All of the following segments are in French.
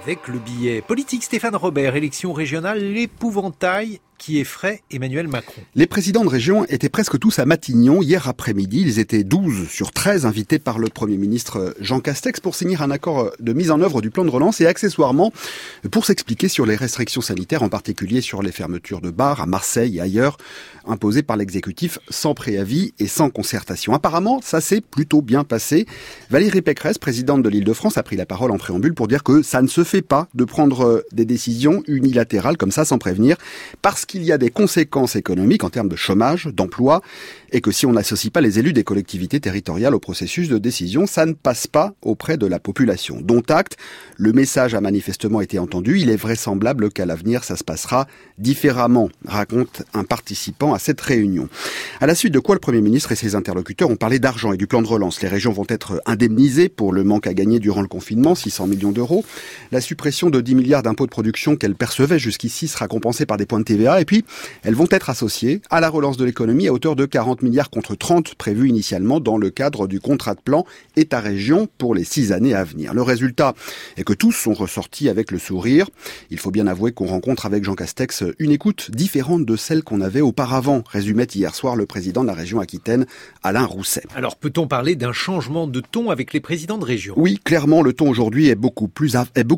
avec le billet politique. Stéphane Robert, élection régionale, l'épouvantail qui effraie Emmanuel Macron. Les présidents de région étaient presque tous à Matignon hier après-midi. Ils étaient 12 sur 13 invités par le Premier ministre Jean Castex pour signer un accord de mise en œuvre du plan de relance et accessoirement pour s'expliquer sur les restrictions sanitaires, en particulier sur les fermetures de bars à Marseille et ailleurs, imposées par l'exécutif sans préavis et sans concertation. Apparemment, ça s'est plutôt bien passé. Valérie Pécresse, présidente de l'Île-de-France, a pris la parole en préambule pour dire que ça ne se fait pas de prendre des décisions unilatérales comme ça sans prévenir, parce qu'il y a des conséquences économiques en termes de chômage, d'emploi, et que si on n'associe pas les élus des collectivités territoriales au processus de décision, ça ne passe pas auprès de la population. Dont acte, le message a manifestement été entendu. Il est vraisemblable qu'à l'avenir, ça se passera différemment, raconte un participant à cette réunion. À la suite de quoi le Premier ministre et ses interlocuteurs ont parlé d'argent et du plan de relance. Les régions vont être indemnisées pour le manque à gagner durant le confinement, 600 millions d'euros. La suppression de 10 milliards d'impôts de production qu'elles percevaient jusqu'ici sera compensée par des points de TVA. Et puis, elles vont être associées à la relance de l'économie à hauteur de 40 milliards contre 30 prévus initialement dans le cadre du contrat de plan État-région pour les 6 années à venir. Le résultat est que tous sont ressortis avec le sourire. Il faut bien avouer qu'on rencontre avec Jean Castex une écoute différente de celle qu'on avait auparavant, résumait hier soir le président de la région Aquitaine, Alain Rousset. Alors peut-on parler d'un changement de ton avec les présidents de région ? Oui, clairement, le ton aujourd'hui est beaucoup plus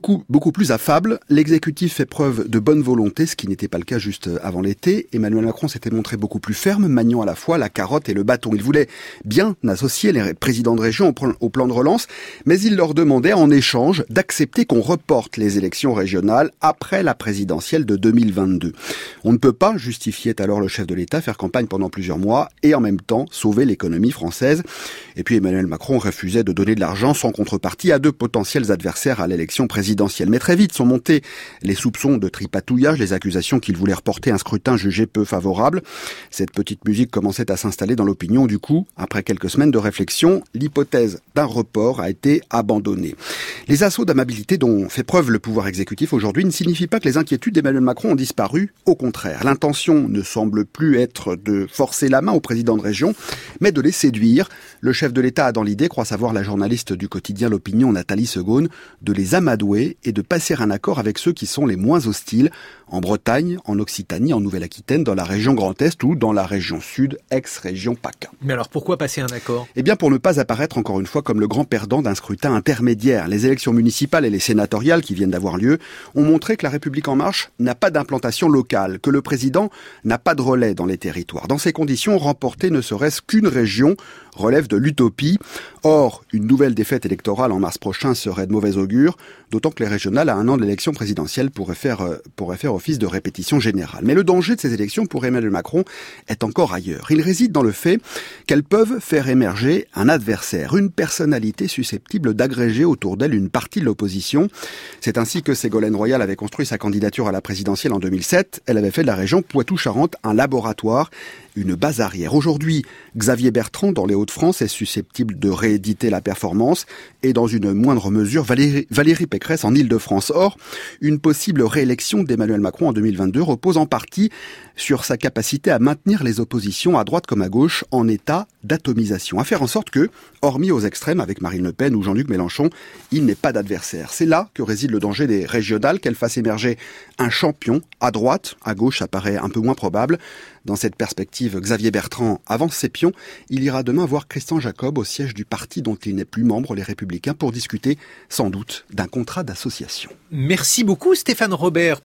affable. L'exécutif fait preuve de bonne volonté, ce qui n'était pas le cas juste avant l'été. Emmanuel Macron s'était montré beaucoup plus ferme, maniant à la fois la carotte et le bâton. Il voulait bien associer les présidents de région au plan de relance, mais il leur demandait en échange d'accepter qu'on reporte les élections régionales après la présidentielle de 2022. On ne peut pas, justifiait alors le chef de l'État, faire campagne pendant plusieurs mois et en même temps sauver l'économie française. Et puis Emmanuel Macron refusait de donner de l'argent sans contrepartie à de potentiels adversaires à l'élection présidentielle. Mais très vite sont montés les soupçons de tripatouillage, les accusations qu'il voulait reporter un scrutin jugé peu favorable. Cette petite musique commençait à s'installer dans l'opinion. Du coup, après quelques semaines de réflexion, l'hypothèse d'un report a été abandonnée. Les assauts d'amabilité dont fait preuve le pouvoir exécutif aujourd'hui ne signifient pas que les inquiétudes d'Emmanuel Macron ont disparu. Au contraire, l'intention ne semble plus être de forcer la main aux présidents de région, mais de les séduire. Le chef de l'État a dans l'idée, croit savoir la journaliste du quotidien L'Opinion, Nathalie Segaune, de les amadouer et de passer un accord avec ceux qui sont les moins hostiles, en Bretagne, en Occitanie, en Nouvelle-Aquitaine, dans la région Grand Est ou dans la région Sud, ex-région PACA. Mais alors pourquoi passer un accord ? Eh bien pour ne pas apparaître encore une fois comme le grand perdant d'un scrutin intermédiaire. Les élections municipales et les sénatoriales qui viennent d'avoir lieu ont montré que la République En Marche n'a pas d'implantation locale, que le président n'a pas de relais dans les territoires. Dans ces conditions, remporter ne serait-ce qu'une région relève de l'utopie. Or, une nouvelle défaite électorale en mars prochain serait de mauvais augure, d'autant que les régionales, à un an de l'élection présidentielle, pourraient faire office de répétition générale. Mais le danger de ces élections pour Emmanuel Macron est encore ailleurs. Il réside dans le fait qu'elles peuvent faire émerger un adversaire, une personnalité susceptible d'agréger autour d'elle une partie de l'opposition. C'est ainsi que Ségolène Royal avait construit sa candidature à la présidentielle en 2007. Elle avait fait de la région Poitou-Charentes un laboratoire, une base arrière. Aujourd'hui, Xavier Bertrand, dans les Hauts-de-France, est susceptible de rééditer la performance et dans une moindre mesure, Valérie Pécresse en Île-de-France. Or, une possible réélection d'Emmanuel Macron en 2022 repose en partie sur sa capacité à maintenir les oppositions à droite comme à gauche en état d'atomisation, à faire en sorte que, hormis aux extrêmes avec Marine Le Pen ou Jean-Luc Mélenchon, il n'ait pas d'adversaire. C'est là que réside le danger des régionales, qu'elles fassent émerger un champion à droite, à gauche ça paraît un peu moins probable. Dans cette perspective, Xavier Bertrand avance ses pions. Il ira demain voir Christian Jacob au siège du parti dont il n'est plus membre, les Républicains, pour discuter sans doute d'un contrat d'association. Merci beaucoup Stéphane Robert.